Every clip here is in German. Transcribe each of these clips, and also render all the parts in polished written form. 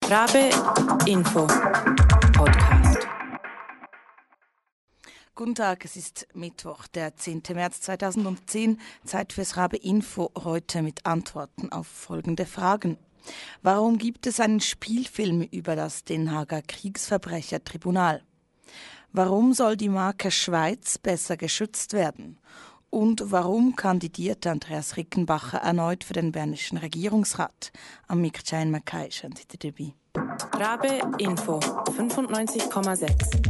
Rabe Info Podcast. Guten Tag, es ist Mittwoch, der 10. März 2010. Zeit fürs Rabe Info, heute mit Antworten auf folgende Fragen. Warum gibt es einen Spielfilm über das Den Haager Kriegsverbrechertribunal? Warum soll die Marke Schweiz besser geschützt werden? Und warum kandidierte Andreas Rickenbacher erneut für den Bernischen Regierungsrat? Am Mikchain Makai sind Sie dabei. Rabe Info 95,6.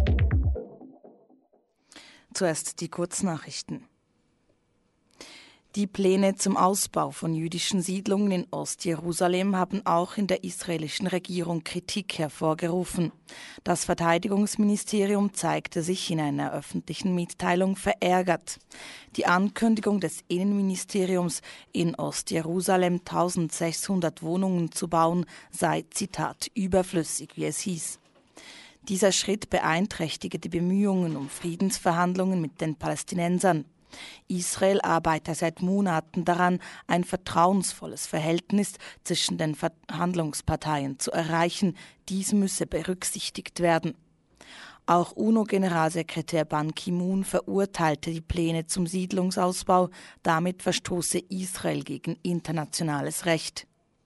Zuerst die Kurznachrichten. Die Pläne zum Ausbau von jüdischen Siedlungen in Ostjerusalem haben auch in der israelischen Regierung Kritik hervorgerufen. Das Verteidigungsministerium zeigte sich in einer öffentlichen Mitteilung verärgert. Die Ankündigung des Innenministeriums, in Ostjerusalem 1600 Wohnungen zu bauen, sei, Zitat, überflüssig, wie es hieß. Dieser Schritt beeinträchtige die Bemühungen um Friedensverhandlungen mit den Palästinensern. Israel arbeite seit Monaten daran, ein vertrauensvolles Verhältnis zwischen den Verhandlungsparteien zu erreichen. Dies müsse berücksichtigt werden. Auch UNO-Generalsekretär Ban Ki-moon verurteilte die Pläne zum Siedlungsausbau. Damit verstoße Israel gegen internationales Recht.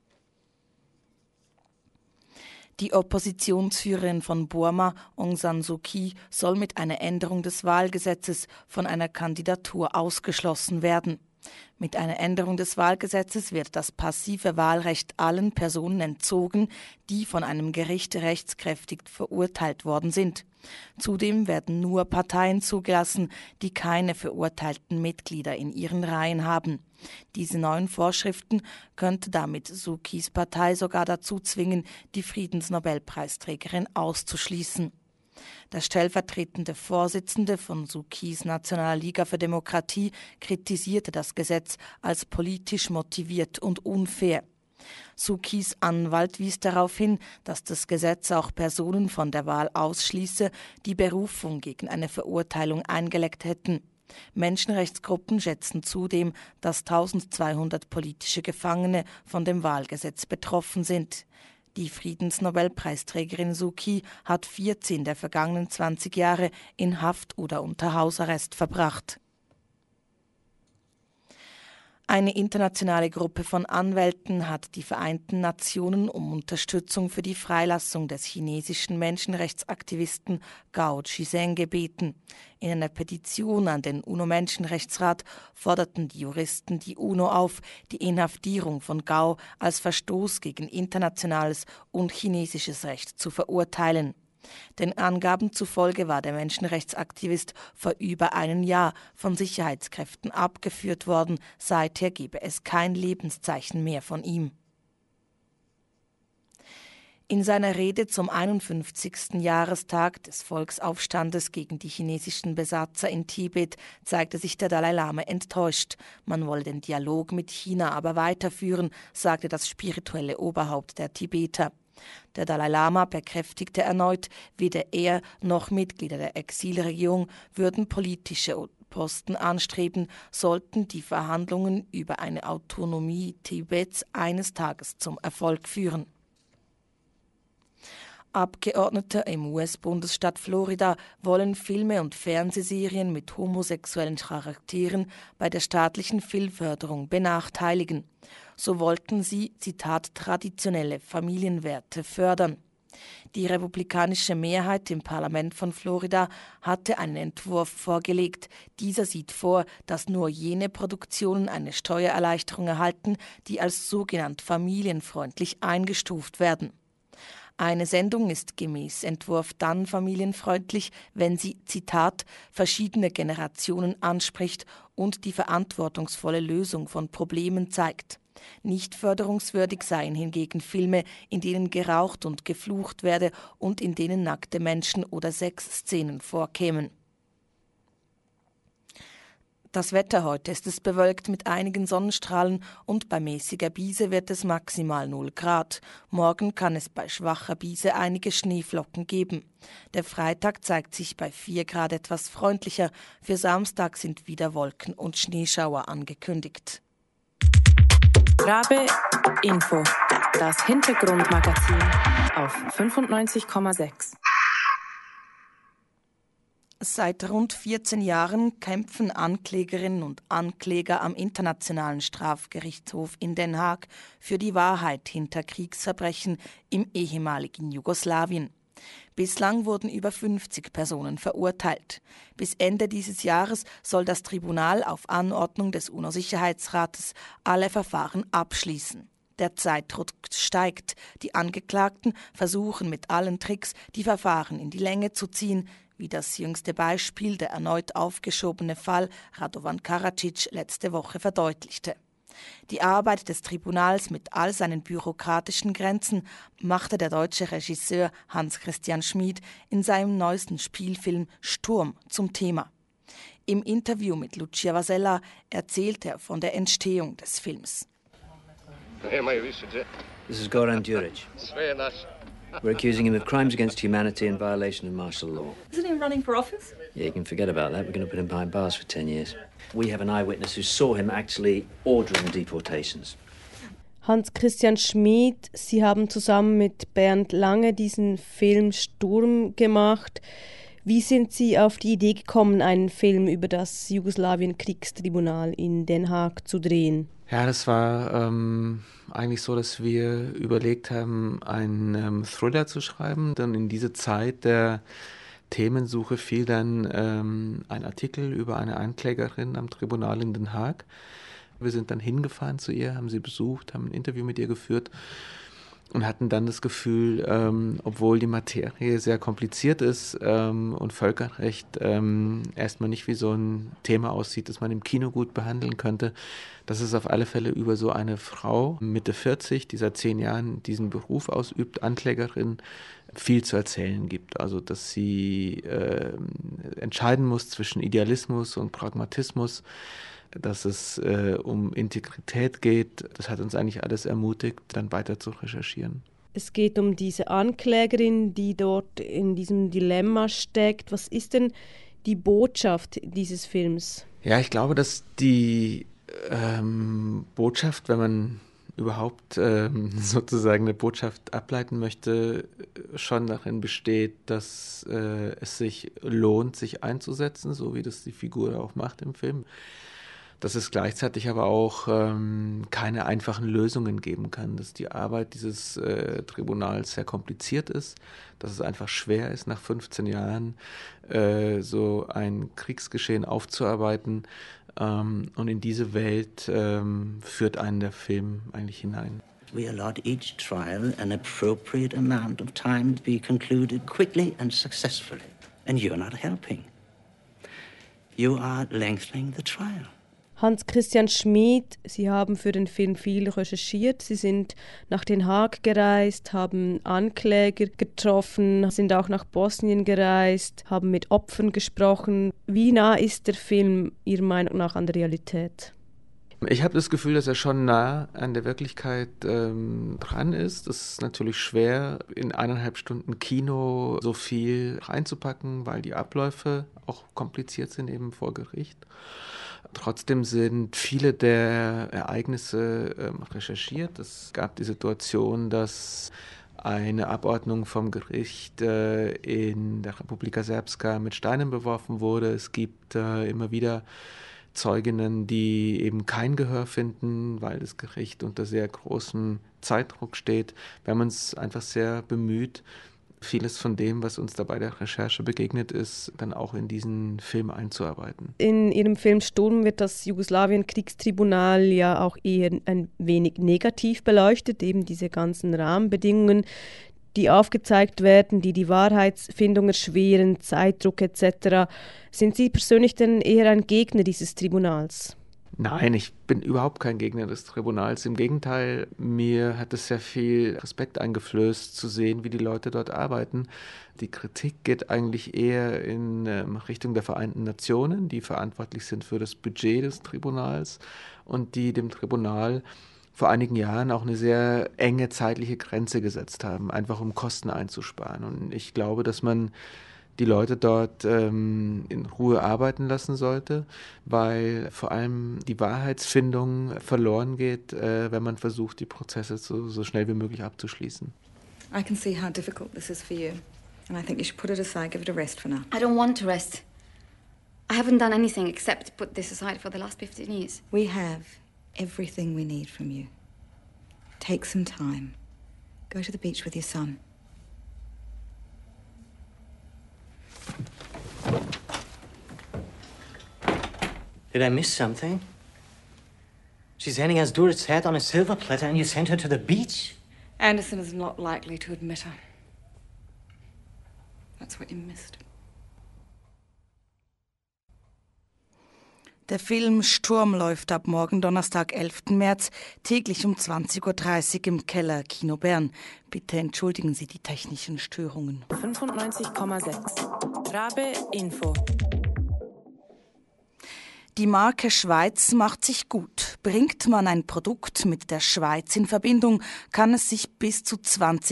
Die Oppositionsführerin von Burma, Aung San Suu Kyi, soll mit einer Änderung des Wahlgesetzes von einer Kandidatur ausgeschlossen werden. Mit einer Änderung des Wahlgesetzes wird das passive Wahlrecht allen Personen entzogen, die von einem Gericht rechtskräftig verurteilt worden sind. Zudem werden nur Parteien zugelassen, die keine verurteilten Mitglieder in ihren Reihen haben. Diese neuen Vorschriften könnte damit Suu Kyis Partei sogar dazu zwingen, die Friedensnobelpreisträgerin auszuschließen. Der stellvertretende Vorsitzende von Suu Kyis Nationaler Liga für Demokratie kritisierte das Gesetz als politisch motiviert und unfair. Suu Kyis Anwalt wies darauf hin, dass das Gesetz auch Personen von der Wahl ausschließe, die Berufung gegen eine Verurteilung eingelegt hätten. Menschenrechtsgruppen schätzen zudem, dass 1200 politische Gefangene von dem Wahlgesetz betroffen sind. Die Friedensnobelpreisträgerin Suu Kyi hat 14 der vergangenen 20 Jahre in Haft oder unter Hausarrest verbracht. Eine internationale Gruppe von Anwälten hat die Vereinten Nationen um Unterstützung für die Freilassung des chinesischen Menschenrechtsaktivisten Gao Zhisheng gebeten. In einer Petition an den UNO-Menschenrechtsrat forderten die Juristen die UNO auf, die Inhaftierung von Gao als Verstoß gegen internationales und chinesisches Recht zu verurteilen. Den Angaben zufolge war der Menschenrechtsaktivist vor über einem Jahr von Sicherheitskräften abgeführt worden. Seither gebe es kein Lebenszeichen mehr von ihm. In seiner Rede zum 51. Jahrestag des Volksaufstandes gegen die chinesischen Besatzer in Tibet zeigte sich der Dalai Lama enttäuscht. Man wolle den Dialog mit China aber weiterführen, sagte das spirituelle Oberhaupt der Tibeter. Der Dalai Lama bekräftigte erneut, weder er noch Mitglieder der Exilregierung würden politische Posten anstreben, sollten die Verhandlungen über eine Autonomie Tibets eines Tages zum Erfolg führen. Abgeordnete im US-Bundesstaat Florida wollen Filme und Fernsehserien mit homosexuellen Charakteren bei der staatlichen Filmförderung benachteiligen. So wollten sie, Zitat, traditionelle Familienwerte fördern. Die republikanische Mehrheit im Parlament von Florida hatte einen Entwurf vorgelegt. Dieser sieht vor, dass nur jene Produktionen eine Steuererleichterung erhalten, die als sogenannt familienfreundlich eingestuft werden. Eine Sendung ist gemäß Entwurf dann familienfreundlich, wenn sie, Zitat, verschiedene Generationen anspricht und die verantwortungsvolle Lösung von Problemen zeigt. Nicht förderungswürdig seien hingegen Filme, in denen geraucht und geflucht werde und in denen nackte Menschen oder Sexszenen vorkämen. Das Wetter heute ist es bewölkt mit einigen Sonnenstrahlen und bei mäßiger Brise wird es maximal 0 Grad. Morgen kann es bei schwacher Brise einige Schneeflocken geben. Der Freitag zeigt sich bei 4 Grad etwas freundlicher. Für Samstag sind wieder Wolken und Schneeschauer angekündigt. Rabe Info, das Hintergrundmagazin auf 95,6. Seit rund 14 Jahren kämpfen Anklägerinnen und Ankläger am Internationalen Strafgerichtshof in Den Haag für die Wahrheit hinter Kriegsverbrechen im ehemaligen Jugoslawien. Bislang wurden über 50 Personen verurteilt. Bis Ende dieses Jahres soll das Tribunal auf Anordnung des UNO-Sicherheitsrates alle Verfahren abschließen. Der Zeitdruck steigt. Die Angeklagten versuchen mit allen Tricks, die Verfahren in die Länge zu ziehen, wie das jüngste Beispiel, der erneut aufgeschobene Fall Radovan Karadzic letzte Woche verdeutlichte. Die Arbeit des Tribunals mit all seinen bürokratischen Grenzen machte der deutsche Regisseur Hans Christian Schmid in seinem neuesten Spielfilm Sturm zum Thema. Im Interview mit Lucia Vasella erzählt er von der Entstehung des Films. This is Goran Djuric. We're accusing him of crimes against humanity and violation of martial law. Isn't he running for office? Yeah, you can forget about that. We're going to put him behind bars for 10 years. We have an eyewitness who saw him actually ordering deportations. Hans Christian Schmid, Sie haben zusammen mit Bernd Lange diesen Film Sturm gemacht. Wie sind Sie auf die Idee gekommen, einen Film über das Jugoslawien-Kriegstribunal in Den Haag zu drehen? Ja, das war eigentlich so, dass wir überlegt haben, einen Thriller zu schreiben. Dann in diese Zeit der Themensuche fiel dann ein Artikel über eine Anklägerin am Tribunal in Den Haag. Wir sind dann hingefahren zu ihr, haben sie besucht, haben ein Interview mit ihr geführt und hatten dann das Gefühl, obwohl die Materie sehr kompliziert ist und Völkerrecht erstmal nicht wie so ein Thema aussieht, das man im Kino gut behandeln könnte, dass es auf alle Fälle über so eine Frau Mitte 40, die seit 10 Jahren diesen Beruf ausübt, Anklägerin, viel zu erzählen gibt. Also dass sie entscheiden muss zwischen Idealismus und Pragmatismus, dass es um Integrität geht. Das hat uns eigentlich alles ermutigt, dann weiter zu recherchieren. Es geht um diese Anklägerin, die dort in diesem Dilemma steckt. Was ist denn die Botschaft dieses Films? Ja, ich glaube, dass die Botschaft, wenn man überhaupt sozusagen eine Botschaft ableiten möchte, schon darin besteht, dass es sich lohnt, sich einzusetzen, so wie das die Figur auch macht im Film. Dass es gleichzeitig aber auch keine einfachen Lösungen geben kann, dass die Arbeit dieses Tribunals sehr kompliziert ist, dass es einfach schwer ist, nach 15 Jahren so ein Kriegsgeschehen aufzuarbeiten. Und in diese Welt führt einen der Film eigentlich hinein. We allowed each trial an appropriate amount of time to be concluded quickly and successfully. And you're not helping. You are lengthening the trial. Hans Christian Schmid, Sie haben für den Film viel recherchiert. Sie sind nach Den Haag gereist, haben Ankläger getroffen, sind auch nach Bosnien gereist, haben mit Opfern gesprochen. Wie nah ist der Film Ihrer Meinung nach an der Realität? Ich habe das Gefühl, dass er schon nah an der Wirklichkeit dran ist. Es ist natürlich schwer, in 1,5 Stunden Kino so viel reinzupacken, weil die Abläufe auch kompliziert sind eben vor Gericht. Trotzdem sind viele der Ereignisse recherchiert. Es gab die Situation, dass eine Abordnung vom Gericht in der Republika Srpska mit Steinen beworfen wurde. Es gibt immer wieder Zeuginnen, die eben kein Gehör finden, weil das Gericht unter sehr großem Zeitdruck steht. Wir haben uns einfach sehr bemüht, vieles von dem, was uns da bei der Recherche begegnet ist, dann auch in diesen Film einzuarbeiten. In Ihrem Film Sturm wird das Jugoslawien-Kriegstribunal ja auch eher ein wenig negativ beleuchtet, eben diese ganzen Rahmenbedingungen, die aufgezeigt werden, die die Wahrheitsfindung erschweren, Zeitdruck etc. Sind Sie persönlich denn eher ein Gegner dieses Tribunals? Nein, ich bin überhaupt kein Gegner des Tribunals. Im Gegenteil, mir hat es sehr viel Respekt eingeflößt, zu sehen, wie die Leute dort arbeiten. Die Kritik geht eigentlich eher in Richtung der Vereinten Nationen, die verantwortlich sind für das Budget des Tribunals und die dem Tribunal vor einigen Jahren auch eine sehr enge zeitliche Grenze gesetzt haben, einfach um Kosten einzusparen. Und ich glaube, dass man die Leute dort in Ruhe arbeiten lassen sollte, weil vor allem die Wahrheitsfindung verloren geht, wenn man versucht, die Prozesse so schnell wie möglich abzuschließen. I can see how difficult this is for you. And I think you should put it aside, give it a rest for now. I don't want to rest. I haven't done anything except put this aside for the last 15 years. We have everything we need from you. Take some time. Go to the beach with your son. Did I miss something? She's handing us Dorit's hat on a silver platter and you sent her to the beach? Anderson is not likely to admit her. That's what you missed. Der Film Sturm läuft ab morgen Donnerstag, 11. März, täglich um 20.30 Uhr im Keller Kino Bern. Bitte entschuldigen Sie die technischen Störungen. 95,6 Rabe Info. Die Marke Schweiz macht sich gut. Bringt man ein Produkt mit der Schweiz in Verbindung, kann es sich bis zu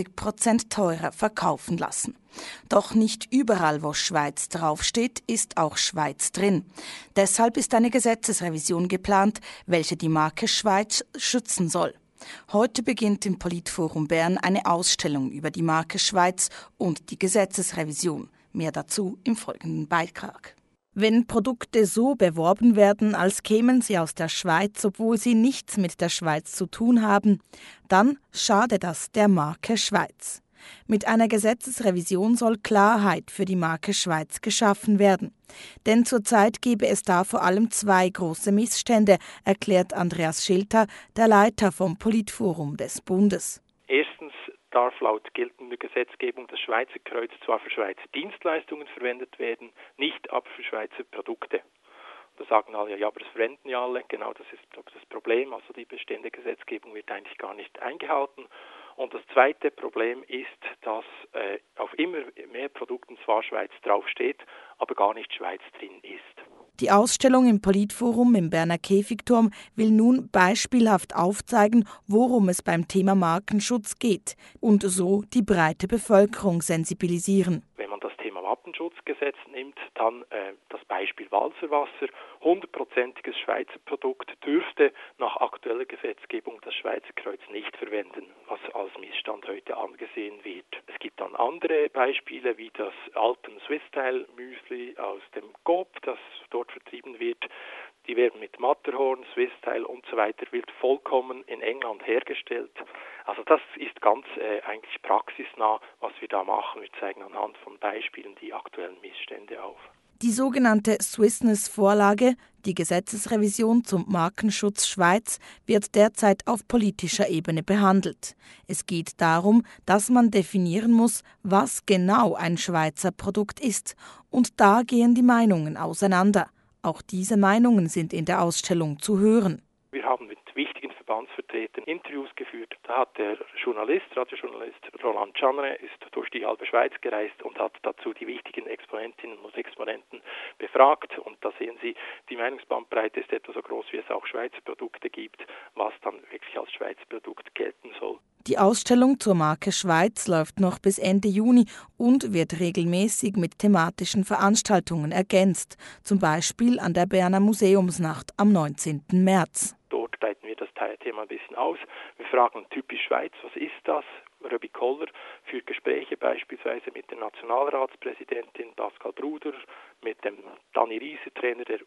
20% teurer verkaufen lassen. Doch nicht überall, wo Schweiz draufsteht, ist auch Schweiz drin. Deshalb ist eine Gesetzesrevision geplant, welche die Marke Schweiz schützen soll. Heute beginnt im Politforum Bern eine Ausstellung über die Marke Schweiz und die Gesetzesrevision. Mehr dazu im folgenden Beitrag. Wenn Produkte so beworben werden, als kämen sie aus der Schweiz, obwohl sie nichts mit der Schweiz zu tun haben, dann schadet das der Marke Schweiz. Mit einer Gesetzesrevision soll Klarheit für die Marke Schweiz geschaffen werden. Denn zurzeit gebe es da vor allem zwei große Missstände, erklärt Andreas Schilter, der Leiter vom Politforum des Bundes. Erstens darf laut geltender Gesetzgebung das Schweizer Kreuz zwar für Schweizer Dienstleistungen verwendet werden, nicht aber für Schweizer Produkte. Da sagen alle, ja, aber das verwenden ja alle. Genau, das ist das Problem. Also die bestehende Gesetzgebung wird eigentlich gar nicht eingehalten. Und das zweite Problem ist, dass auf immer mehr Produkten zwar Schweiz draufsteht, aber gar nicht Schweiz drin ist. Die Ausstellung im Politforum im Berner Käfigturm will nun beispielhaft aufzeigen, worum es beim Thema Markenschutz geht und so die breite Bevölkerung sensibilisieren. Wenn man das Thema Wappenschutzgesetz nimmt, dann das Beispiel Walserwasser. 100%iges Schweizer Produkt dürfte nach aktueller Gesetzgebung das Schweizer Kreuz nicht verwenden, was als Missstand heute angesehen wird. Es gibt dann andere Beispiele wie das Alpen Swiss-Style Müsli aus dem Coop, das dort vertrieben wird. Die werden mit Matterhorn, Swiss-Style und so weiter, wird vollkommen in England hergestellt. Also das ist ganz eigentlich praxisnah, was wir da machen. Wir zeigen anhand von Beispielen die aktuellen Missstände auf. Die sogenannte Swissness-Vorlage, die Gesetzesrevision zum Markenschutz Schweiz, wird derzeit auf politischer Ebene behandelt. Es geht darum, dass man definieren muss, was genau ein Schweizer Produkt ist. Und da gehen die Meinungen auseinander. Auch diese Meinungen sind in der Ausstellung zu hören. Wir haben mit wichtigen Verbandsvertretern Interviews geführt. Da hat der Radiojournalist Roland Chanre ist durch die halbe Schweiz gereist und hat dazu die wichtigen Exponentinnen und Exponenten befragt. Und da sehen Sie, die Meinungsbandbreite ist etwa so groß, wie es auch Schweizer Produkte gibt, was dann wirklich als Schweizer Produkt gelten soll. Die Ausstellung zur Marke Schweiz läuft noch bis Ende Juni und wird regelmäßig mit thematischen Veranstaltungen ergänzt, zum Beispiel an der Berner Museumsnacht am 19. März. Dort breiten wir das Thema ein bisschen aus. Wir fragen typisch Schweiz, was ist das? Röbi Koller führt Gespräche beispielsweise mit der Nationalratspräsidentin Pascal Bruder, mit dem Dani Riese, Trainer der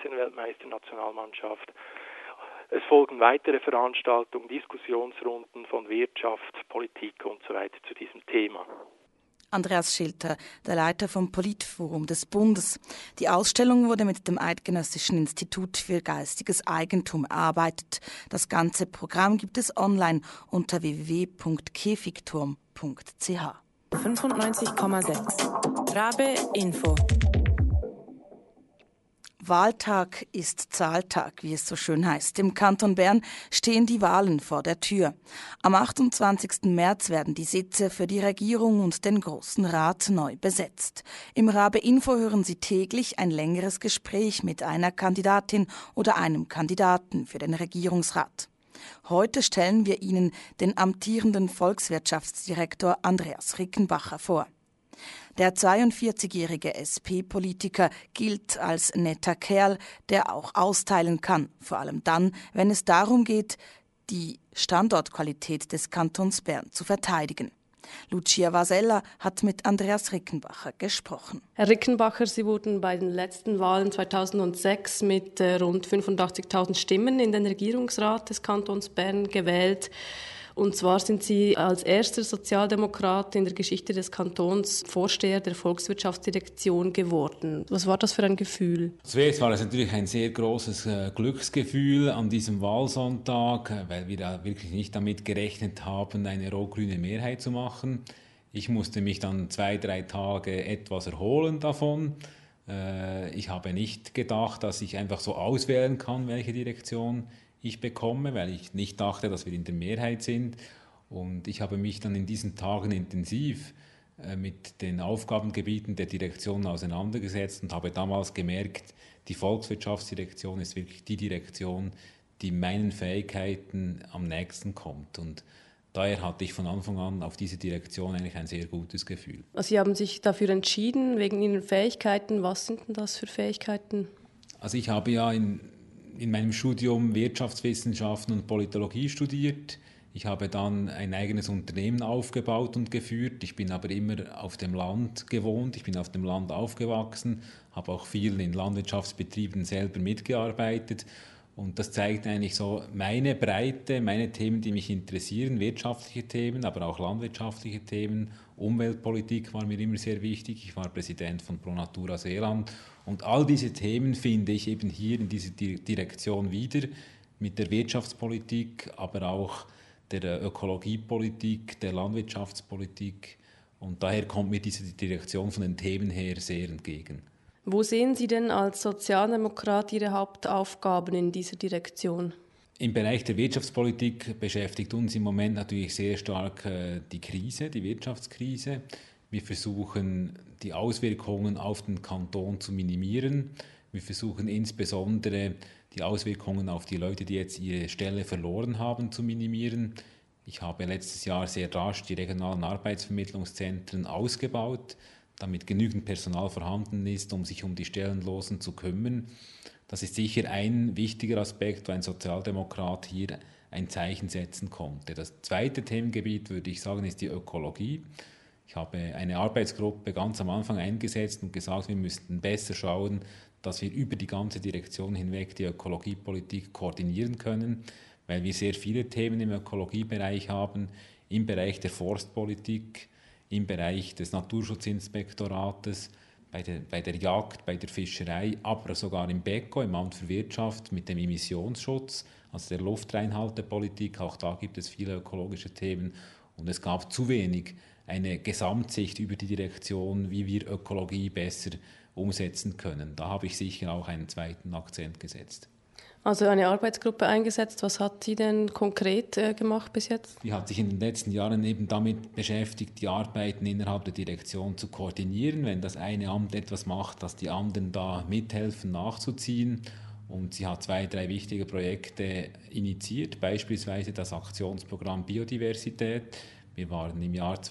U17-Weltmeisternationalmannschaft. Es folgen weitere Veranstaltungen, Diskussionsrunden von Wirtschaft, Politik und so weiter zu diesem Thema. Andreas Schilter, der Leiter vom Politforum des Bundes. Die Ausstellung wurde mit dem Eidgenössischen Institut für geistiges Eigentum erarbeitet. Das ganze Programm gibt es online unter www.käfigturm.ch. 95,6 Rabe Info. Wahltag ist Zahltag, wie es so schön heißt. Im Kanton Bern stehen die Wahlen vor der Tür. Am 28. März werden die Sitze für die Regierung und den Grossen Rat neu besetzt. Im Rabe Info hören Sie täglich ein längeres Gespräch mit einer Kandidatin oder einem Kandidaten für den Regierungsrat. Heute stellen wir Ihnen den amtierenden Volkswirtschaftsdirektor Andreas Rickenbacher vor. Der 42-jährige SP-Politiker gilt als netter Kerl, der auch austeilen kann, vor allem dann, wenn es darum geht, die Standortqualität des Kantons Bern zu verteidigen. Lucia Vasella hat mit Andreas Rickenbacher gesprochen. Herr Rickenbacher, Sie wurden bei den letzten Wahlen 2006 mit rund 85.000 Stimmen in den Regierungsrat des Kantons Bern gewählt. Und zwar sind Sie als erster Sozialdemokrat in der Geschichte des Kantons Vorsteher der Volkswirtschaftsdirektion geworden. Was war das für ein Gefühl? Zuerst war es natürlich ein sehr großes Glücksgefühl an diesem Wahlsonntag, weil wir da wirklich nicht damit gerechnet haben, eine rot-grüne Mehrheit zu machen. Ich musste mich dann 2-3 Tage etwas erholen davon. Ich habe nicht gedacht, dass ich einfach so auswählen kann, welche Direktion ich bekomme, weil ich nicht dachte, dass wir in der Mehrheit sind. Und ich habe mich dann in diesen Tagen intensiv mit den Aufgabengebieten der Direktion auseinandergesetzt und habe damals gemerkt, die Volkswirtschaftsdirektion ist wirklich die Direktion, die meinen Fähigkeiten am nächsten kommt. Und daher hatte ich von Anfang an auf diese Direktion eigentlich ein sehr gutes Gefühl. Also Sie haben sich dafür entschieden, wegen Ihren Fähigkeiten. Was sind denn das für Fähigkeiten? Also ich habe ja in meinem Studium Wirtschaftswissenschaften und Politologie studiert. Ich habe dann ein eigenes Unternehmen aufgebaut und geführt. Ich bin aber immer auf dem Land gewohnt, ich bin auf dem Land aufgewachsen, habe auch viel in Landwirtschaftsbetrieben selber mitgearbeitet. Und das zeigt eigentlich so meine Breite, meine Themen, die mich interessieren, wirtschaftliche Themen, aber auch landwirtschaftliche Themen. Umweltpolitik war mir immer sehr wichtig. Ich war Präsident von Pro Natura Seeland. Und all diese Themen finde ich eben hier in dieser Direktion wieder, mit der Wirtschaftspolitik, aber auch der Ökologiepolitik, der Landwirtschaftspolitik. Und daher kommt mir diese Direktion von den Themen her sehr entgegen. Wo sehen Sie denn als Sozialdemokrat Ihre Hauptaufgaben in dieser Direktion? Im Bereich der Wirtschaftspolitik beschäftigt uns im Moment natürlich sehr stark die Krise, die Wirtschaftskrise. Wir versuchen, die Auswirkungen auf den Kanton zu minimieren. Wir versuchen insbesondere, die Auswirkungen auf die Leute, die jetzt ihre Stelle verloren haben, zu minimieren. Ich habe letztes Jahr sehr rasch die regionalen Arbeitsvermittlungszentren ausgebaut, damit genügend Personal vorhanden ist, um sich um die Stellenlosen zu kümmern. Das ist sicher ein wichtiger Aspekt, wo ein Sozialdemokrat hier ein Zeichen setzen konnte. Das zweite Themengebiet, würde ich sagen, ist die Ökologie. Ich habe eine Arbeitsgruppe ganz am Anfang eingesetzt und gesagt, wir müssten besser schauen, dass wir über die ganze Direktion hinweg die Ökologiepolitik koordinieren können, weil wir sehr viele Themen im Ökologiebereich haben, im Bereich der Forstpolitik, im Bereich des Naturschutzinspektorates, bei der Jagd, bei der Fischerei, aber sogar im BECO, im Amt für Wirtschaft, mit dem Emissionsschutz, also der Luftreinhaltepolitik. Auch da gibt es viele ökologische Themen und es gab zu wenig eine Gesamtsicht über die Direktion, wie wir Ökologie besser umsetzen können. Da habe ich sicher auch einen zweiten Akzent gesetzt. Also eine Arbeitsgruppe eingesetzt. Was hat sie denn konkret gemacht bis jetzt? Die hat sich in den letzten Jahren eben damit beschäftigt, die Arbeiten innerhalb der Direktion zu koordinieren. Wenn das eine Amt etwas macht, dass die anderen da mithelfen, nachzuziehen. Und sie hat 2-3 wichtige Projekte initiiert, beispielsweise das Aktionsprogramm Biodiversität. Wir waren im Jahr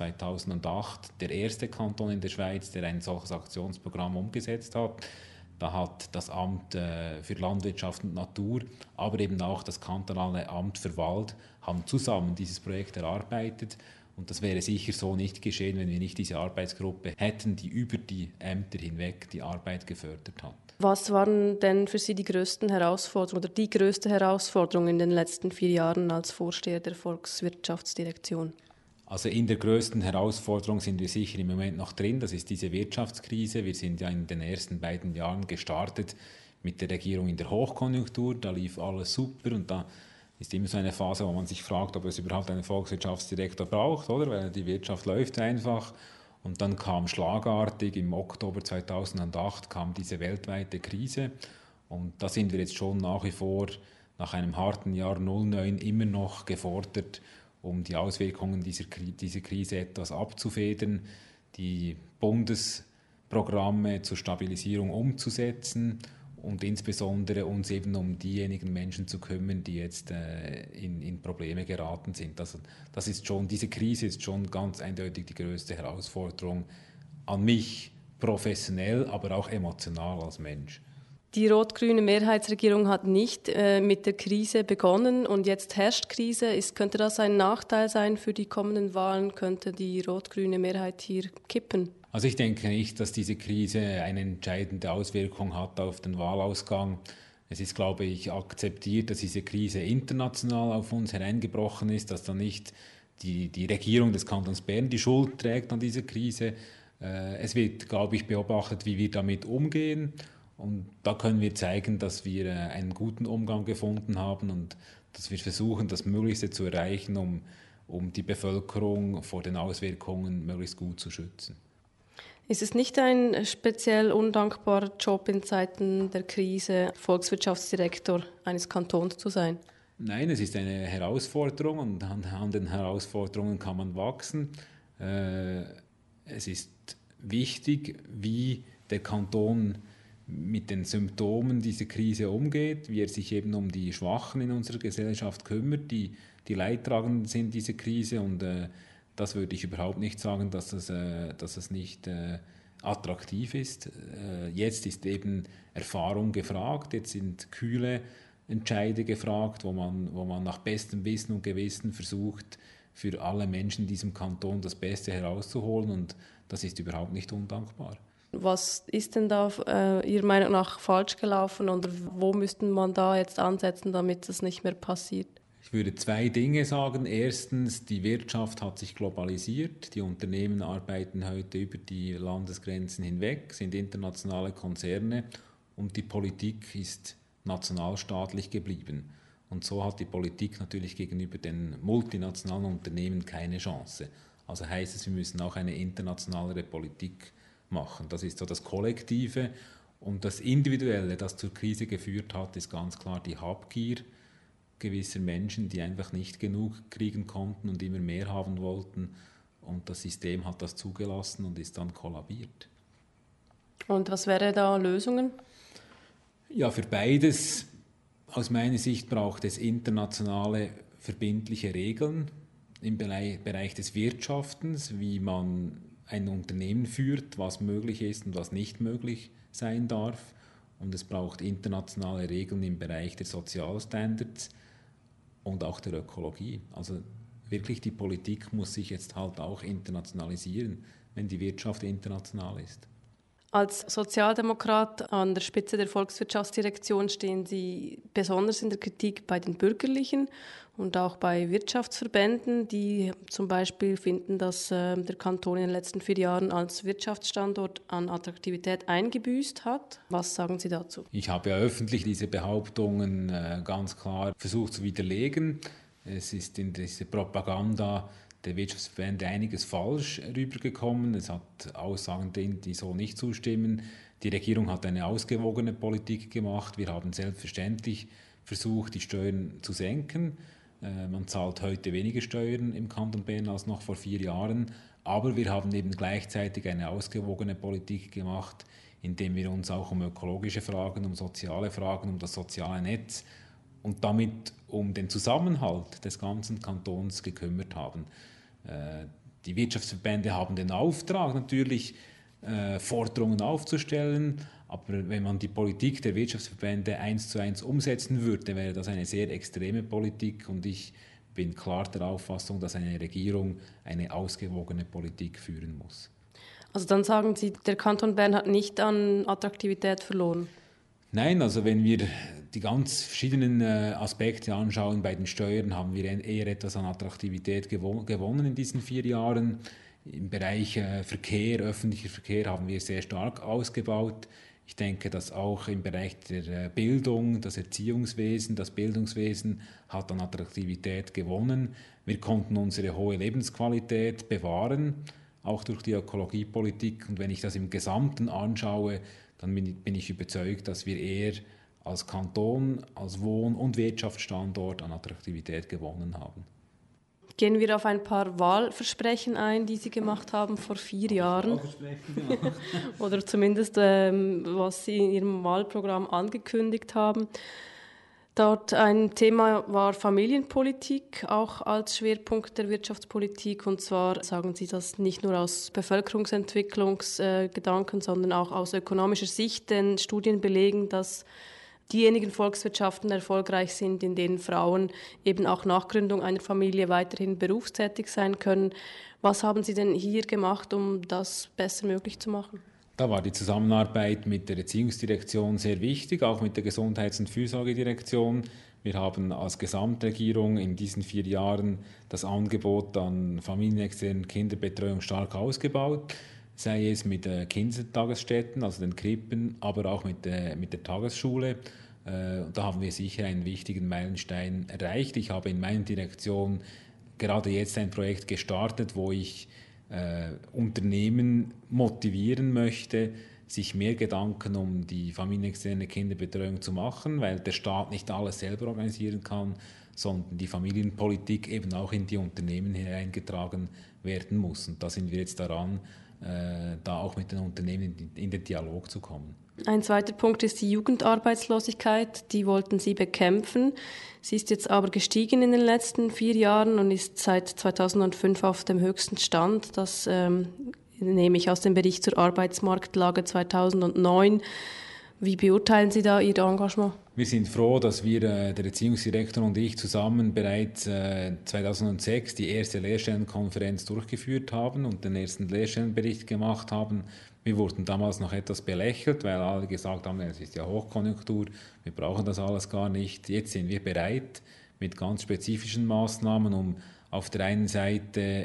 2008 der erste Kanton in der Schweiz, der ein solches Aktionsprogramm umgesetzt hat. Da hat das Amt für Landwirtschaft und Natur, aber eben auch das kantonale Amt für Wald, haben zusammen dieses Projekt erarbeitet. Und das wäre sicher so nicht geschehen, wenn wir nicht diese Arbeitsgruppe hätten, die über die Ämter hinweg die Arbeit gefördert hat. Was waren denn für Sie die größten Herausforderungen oder die größte Herausforderung in den letzten 4 Jahren als Vorsteher der Volkswirtschaftsdirektion? Also in der größten Herausforderung sind wir sicher im Moment noch drin, das ist diese Wirtschaftskrise. Wir sind ja in den ersten beiden Jahren gestartet mit der Regierung in der Hochkonjunktur, da lief alles super und da ist immer so eine Phase, wo man sich fragt, ob es überhaupt einen Volkswirtschaftsdirektor braucht, oder? Weil die Wirtschaft läuft einfach. Und dann kam schlagartig im Oktober 2008 kam diese weltweite Krise und da sind wir jetzt schon nach wie vor nach einem harten Jahr 2009 immer noch gefordert, um die Auswirkungen dieser Krise etwas abzufedern, die Bundesprogramme zur Stabilisierung umzusetzen und insbesondere uns eben um diejenigen Menschen zu kümmern, die jetzt in Probleme geraten sind. Das ist schon, diese Krise ist schon ganz eindeutig die größte Herausforderung an mich professionell, aber auch emotional als Mensch. Die rot-grüne Mehrheitsregierung hat nicht mit der Krise begonnen und jetzt herrscht Krise. Könnte das ein Nachteil sein für die kommenden Wahlen? Könnte die rot-grüne Mehrheit hier kippen? Also ich denke nicht, dass diese Krise eine entscheidende Auswirkung hat auf den Wahlausgang. Es ist, glaube ich, akzeptiert, dass diese Krise international auf uns hereingebrochen ist, dass da nicht die Regierung des Kantons Bern die Schuld trägt an dieser Krise. Es wird, glaube ich, beobachtet, wie wir damit umgehen. Und da können wir zeigen, dass wir einen guten Umgang gefunden haben und dass wir versuchen, das Möglichste zu erreichen, um die Bevölkerung vor den Auswirkungen möglichst gut zu schützen. Ist es nicht ein speziell undankbarer Job in Zeiten der Krise, Volkswirtschaftsdirektor eines Kantons zu sein? Nein, es ist eine Herausforderung und an den Herausforderungen kann man wachsen. Es ist wichtig, wie der Kanton mit den Symptomen dieser Krise umgeht, wie er sich eben um die Schwachen in unserer Gesellschaft kümmert, die Leidtragenden sind dieser Krise. Und das würde ich überhaupt nicht sagen, dass es nicht attraktiv ist. Jetzt ist eben Erfahrung gefragt, jetzt sind kühle Entscheide gefragt, wo man nach bestem Wissen und Gewissen versucht, für alle Menschen in diesem Kanton das Beste herauszuholen, und das ist überhaupt nicht undankbar. Was ist denn da Ihrer Meinung nach falsch gelaufen oder wo müsste man da jetzt ansetzen, damit das nicht mehr passiert? Ich würde 2 Dinge sagen. Erstens, die Wirtschaft hat sich globalisiert. Die Unternehmen arbeiten heute über die Landesgrenzen hinweg, sind internationale Konzerne, und die Politik ist nationalstaatlich geblieben. Und so hat die Politik natürlich gegenüber den multinationalen Unternehmen keine Chance. Also heißt es, wir müssen auch eine internationalere Politik machen. Das ist so das Kollektive. Und das Individuelle, das zur Krise geführt hat, ist ganz klar die Habgier gewisser Menschen, die einfach nicht genug kriegen konnten und immer mehr haben wollten. Und das System hat das zugelassen und ist dann kollabiert. Und was wäre da Lösungen? Ja, für beides aus meiner Sicht braucht es internationale verbindliche Regeln im Bereich des Wirtschaftens, wie man ein Unternehmen führt, was möglich ist und was nicht möglich sein darf. Und es braucht internationale Regeln im Bereich der Sozialstandards und auch der Ökologie. Also wirklich, die Politik muss sich jetzt halt auch internationalisieren, wenn die Wirtschaft international ist. Als Sozialdemokrat an der Spitze der Volkswirtschaftsdirektion stehen Sie besonders in der Kritik bei den Bürgerlichen und auch bei Wirtschaftsverbänden, die zum Beispiel finden, dass der Kanton in den letzten 4 Jahren als Wirtschaftsstandort an Attraktivität eingebüßt hat. Was sagen Sie dazu? Ich habe ja öffentlich diese Behauptungen ganz klar versucht zu widerlegen. Es ist in dieser Propaganda der Wirtschaftsverbände einiges falsch rübergekommen. Es hat Aussagen drin, die so nicht zustimmen. Die Regierung hat eine ausgewogene Politik gemacht. Wir haben selbstverständlich versucht, die Steuern zu senken. Man zahlt heute weniger Steuern im Kanton Bern als noch vor 4 Jahren. Aber wir haben eben gleichzeitig eine ausgewogene Politik gemacht, indem wir uns auch um ökologische Fragen, um soziale Fragen, um das soziale Netz und damit um den Zusammenhalt des ganzen Kantons gekümmert haben. Die Wirtschaftsverbände haben den Auftrag, natürlich Forderungen aufzustellen, aber wenn man die Politik der Wirtschaftsverbände 1:1 umsetzen würde, wäre das eine sehr extreme Politik, und ich bin klar der Auffassung, dass eine Regierung eine ausgewogene Politik führen muss. Also dann sagen Sie, der Kanton Bern hat nicht an Attraktivität verloren? Nein, also wenn wir die ganz verschiedenen Aspekte anschauen, bei den Steuern haben wir eher etwas an Attraktivität gewonnen in diesen 4 Jahren. Im Bereich Verkehr, öffentlicher Verkehr haben wir sehr stark ausgebaut. Ich denke, dass auch im Bereich der Bildung, das Erziehungswesen, das Bildungswesen hat an Attraktivität gewonnen. Wir konnten unsere hohe Lebensqualität bewahren, auch durch die Ökologiepolitik. Und wenn ich das im Gesamten anschaue, dann bin ich überzeugt, dass wir eher als Kanton, als Wohn- und Wirtschaftsstandort an Attraktivität gewonnen haben. Gehen wir auf ein paar Wahlversprechen ein, die Sie gemacht haben vor 4 Jahren. Oder zumindest, was Sie in Ihrem Wahlprogramm angekündigt haben. Dort ein Thema war Familienpolitik, auch als Schwerpunkt der Wirtschaftspolitik. Und zwar sagen Sie das nicht nur aus Bevölkerungsentwicklungsgedanken, sondern auch aus ökonomischer Sicht. Denn Studien belegen, dass diejenigen Volkswirtschaften erfolgreich sind, in denen Frauen eben auch nach Gründung einer Familie weiterhin berufstätig sein können. Was haben Sie denn hier gemacht, um das besser möglich zu machen? Da war die Zusammenarbeit mit der Erziehungsdirektion sehr wichtig, auch mit der Gesundheits- und Fürsorgedirektion. Wir haben als Gesamtregierung in diesen 4 Jahren das Angebot an familienexternen Kinderbetreuung stark ausgebaut, sei es mit Kindertagesstätten, also den Krippen, aber auch mit der Tagesschule. Da haben wir sicher einen wichtigen Meilenstein erreicht. Ich habe in meiner Direktion gerade jetzt ein Projekt gestartet, wo ich Unternehmen motivieren möchte, sich mehr Gedanken um die familienexterne Kinderbetreuung zu machen, weil der Staat nicht alles selber organisieren kann, sondern die Familienpolitik eben auch in die Unternehmen hineingetragen werden muss. Und da sind wir jetzt daran, da auch mit den Unternehmen in den Dialog zu kommen. Ein zweiter Punkt ist die Jugendarbeitslosigkeit. Die wollten Sie bekämpfen. Sie ist jetzt aber gestiegen in den letzten 4 Jahren und ist seit 2005 auf dem höchsten Stand. Das nehme ich aus dem Bericht zur Arbeitsmarktlage 2009. Wie beurteilen Sie da Ihr Engagement? Wir sind froh, dass wir, der Erziehungsdirektor und ich zusammen bereits 2006 die erste Lehrstellenkonferenz durchgeführt haben und den ersten Lehrstellenbericht gemacht haben. Wir wurden damals noch etwas belächelt, weil alle gesagt haben, es ist ja Hochkonjunktur, wir brauchen das alles gar nicht. Jetzt sind wir bereit mit ganz spezifischen Maßnahmen, um auf der einen Seite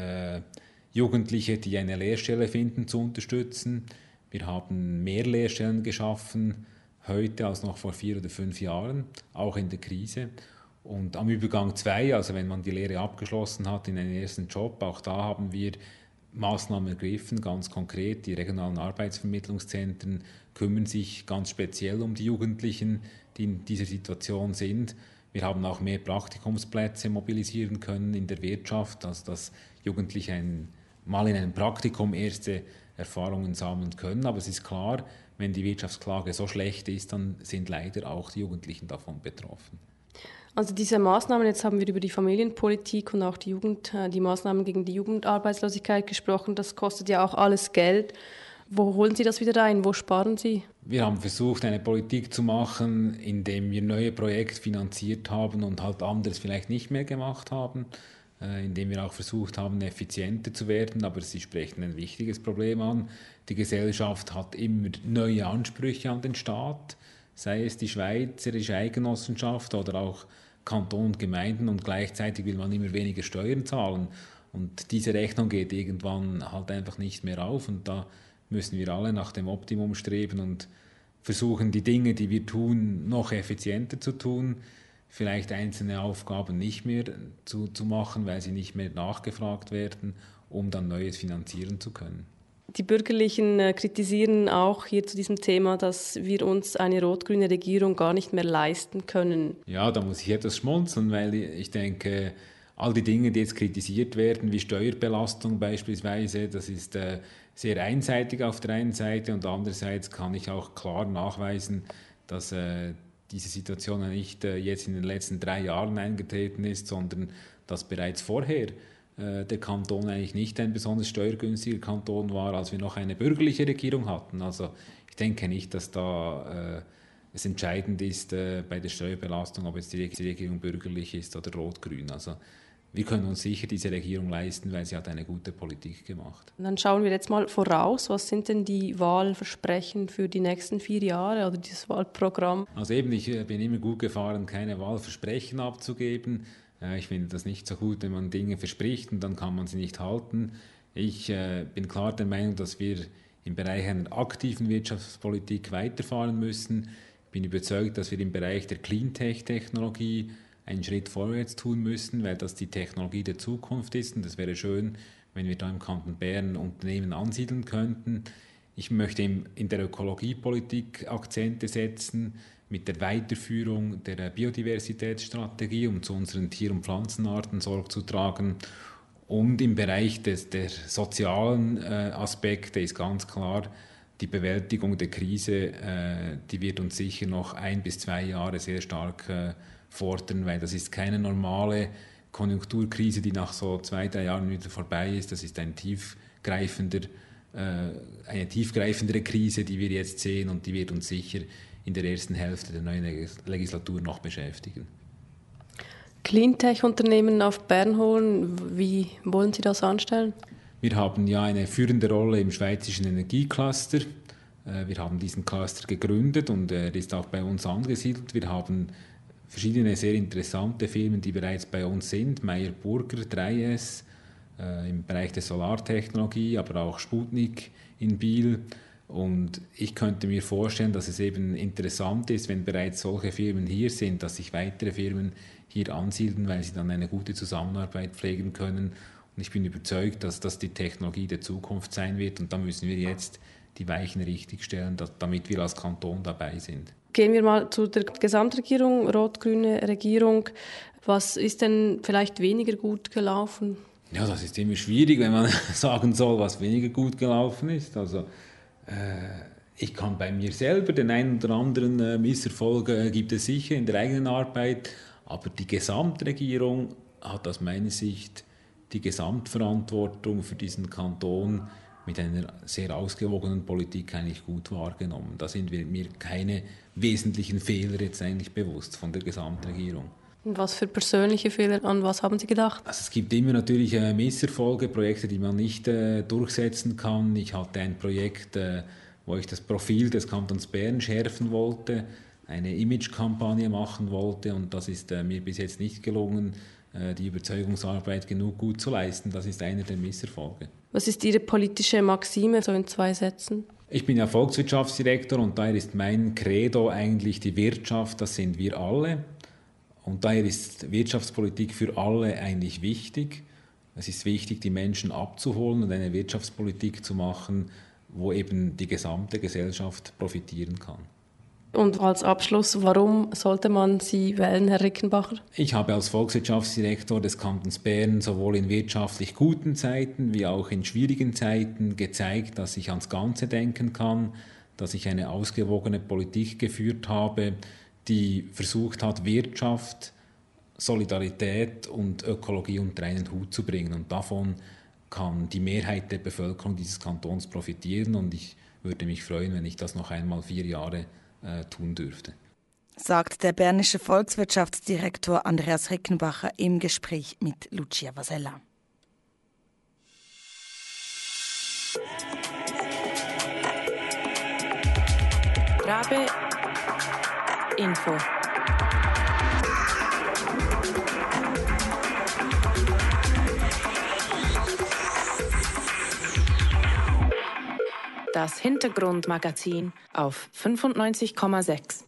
Jugendliche, die eine Lehrstelle finden, zu unterstützen. Wir haben mehr Lehrstellen geschaffen heute als noch vor 4 oder 5 Jahren, auch in der Krise. Und am Übergang 2, also wenn man die Lehre abgeschlossen hat in einen ersten Job, auch da haben wir Maßnahmen ergriffen, ganz konkret. Die regionalen Arbeitsvermittlungszentren kümmern sich ganz speziell um die Jugendlichen, die in dieser Situation sind. Wir haben auch mehr Praktikumsplätze mobilisieren können in der Wirtschaft, also dass Jugendliche mal in einem Praktikum erste Erfahrungen sammeln können. Aber es ist klar, wenn die Wirtschaftsklage so schlecht ist, dann sind leider auch die Jugendlichen davon betroffen. Also diese Maßnahmen, jetzt haben wir über die Familienpolitik und auch die Maßnahmen gegen die Jugendarbeitslosigkeit gesprochen, das kostet ja auch alles Geld. Wo holen Sie das wieder ein? Wo sparen Sie? Wir haben versucht, eine Politik zu machen, indem wir neue Projekte finanziert haben und halt anderes vielleicht nicht mehr gemacht haben, indem wir auch versucht haben, effizienter zu werden. Aber Sie sprechen ein wichtiges Problem an. Die Gesellschaft hat immer neue Ansprüche an den Staat, sei es die Schweizerische Eidgenossenschaft oder auch Kanton und Gemeinden, und gleichzeitig will man immer weniger Steuern zahlen. Und diese Rechnung geht irgendwann halt einfach nicht mehr auf, und da müssen wir alle nach dem Optimum streben und versuchen, die Dinge, die wir tun, noch effizienter zu tun, vielleicht einzelne Aufgaben nicht mehr zu machen, weil sie nicht mehr nachgefragt werden, um dann Neues finanzieren zu können. Die Bürgerlichen kritisieren auch hier zu diesem Thema, dass wir uns eine rot-grüne Regierung gar nicht mehr leisten können. Ja, da muss ich etwas schmunzeln, weil ich denke, all die Dinge, die jetzt kritisiert werden, wie Steuerbelastung beispielsweise, das ist sehr einseitig auf der einen Seite, und andererseits kann ich auch klar nachweisen, dass diese Situation nicht jetzt in den letzten 3 Jahren eingetreten ist, sondern dass bereits vorher der Kanton eigentlich nicht ein besonders steuergünstiger Kanton war, als wir noch eine bürgerliche Regierung hatten. Also ich denke nicht, dass da es entscheidend ist bei der Steuerbelastung, ob jetzt die Regierung bürgerlich ist oder rot-grün. Also wir können uns sicher diese Regierung leisten, weil sie hat eine gute Politik gemacht. Und dann schauen wir jetzt mal voraus. Was sind denn die Wahlversprechen für die nächsten 4 Jahre oder dieses Wahlprogramm? Also eben, ich bin immer gut gefahren, keine Wahlversprechen abzugeben. Ich finde das nicht so gut, wenn man Dinge verspricht und dann kann man sie nicht halten. Ich bin klar der Meinung, dass wir im Bereich einer aktiven Wirtschaftspolitik weiterfahren müssen. Ich bin überzeugt, dass wir im Bereich der Cleantech-Technologie einen Schritt vorwärts tun müssen, weil das die Technologie der Zukunft ist, und es wäre schön, wenn wir da im Kanton Bern Unternehmen ansiedeln könnten. Ich möchte in der Ökologiepolitik Akzente setzen, mit der Weiterführung der Biodiversitätsstrategie, um zu unseren Tier- und Pflanzenarten Sorge zu tragen. Und im Bereich der sozialen Aspekte ist ganz klar, die Bewältigung der Krise, die wird uns sicher noch 1 bis 2 Jahre sehr stark fordern, weil das ist keine normale Konjunkturkrise, die nach so 2-3 Jahren wieder vorbei ist. Das ist eine tiefgreifendere Krise, die wir jetzt sehen, und die wird uns sicher in der ersten Hälfte der neuen Legislatur noch beschäftigen. Cleantech-Unternehmen auf Bern holen, wie wollen Sie das anstellen? Wir haben ja eine führende Rolle im schweizerischen Energiecluster. Wir haben diesen Cluster gegründet und er ist auch bei uns angesiedelt. Wir haben verschiedene sehr interessante Firmen, die bereits bei uns sind. Meyer Burger, 3S im Bereich der Solartechnologie, aber auch Sputnik in Biel. Und ich könnte mir vorstellen, dass es eben interessant ist, wenn bereits solche Firmen hier sind, dass sich weitere Firmen hier ansiedeln, weil sie dann eine gute Zusammenarbeit pflegen können. Und ich bin überzeugt, dass das die Technologie der Zukunft sein wird. Und da müssen wir jetzt die Weichen richtig stellen, damit wir als Kanton dabei sind. Gehen wir mal zu der Gesamtregierung, rot-grüne Regierung. Was ist denn vielleicht weniger gut gelaufen? Ja, das ist immer schwierig, wenn man sagen soll, was weniger gut gelaufen ist. Also ich kann bei mir selber den einen oder anderen Misserfolg gibt es sicher in der eigenen Arbeit, aber die Gesamtregierung hat aus meiner Sicht die Gesamtverantwortung für diesen Kanton mit einer sehr ausgewogenen Politik eigentlich gut wahrgenommen. Da sind mir keine wesentlichen Fehler jetzt eigentlich bewusst von der Gesamtregierung. Und was für persönliche Fehler, an was haben Sie gedacht? Also es gibt immer natürlich Misserfolge, Projekte, die man nicht durchsetzen kann. Ich hatte ein Projekt, wo ich das Profil des Kantons Bern schärfen wollte, eine Imagekampagne machen wollte, und das ist mir bis jetzt nicht gelungen, die Überzeugungsarbeit genug gut zu leisten. Das ist einer der Misserfolge. Was ist Ihre politische Maxime, so in 2 Sätzen? Ich bin ja Volkswirtschaftsdirektor und daher ist mein Credo eigentlich die Wirtschaft, das sind wir alle. Und daher ist Wirtschaftspolitik für alle eigentlich wichtig. Es ist wichtig, die Menschen abzuholen und eine Wirtschaftspolitik zu machen, wo eben die gesamte Gesellschaft profitieren kann. Und als Abschluss, warum sollte man Sie wählen, Herr Rickenbacher? Ich habe als Volkswirtschaftsdirektor des Kantons Bern sowohl in wirtschaftlich guten Zeiten wie auch in schwierigen Zeiten gezeigt, dass ich ans Ganze denken kann, dass ich eine ausgewogene Politik geführt habe, die versucht hat, Wirtschaft, Solidarität und Ökologie unter einen Hut zu bringen. Und davon kann die Mehrheit der Bevölkerung dieses Kantons profitieren. Und ich würde mich freuen, wenn ich das noch einmal 4 Jahre tun dürfte. Sagt der bernische Volkswirtschaftsdirektor Andreas Rickenbacher im Gespräch mit Lucia Vasella. Rabe Info. Das Hintergrundmagazin auf 95,6.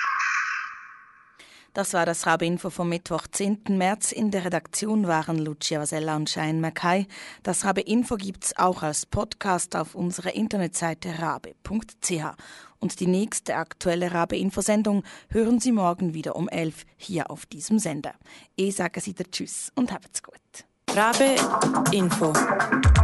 Das war das Rabe-Info vom Mittwoch, 10. März. In der Redaktion waren Lucia Vasella und Cheyenne Mackay. Das Rabe-Info gibt's auch als Podcast auf unserer Internetseite rabe.ch. Und die nächste aktuelle Rabe-Info-Sendung hören Sie morgen wieder um 11 hier auf diesem Sender. Ich sage wieder Tschüss und habt's gut. Rabe Info.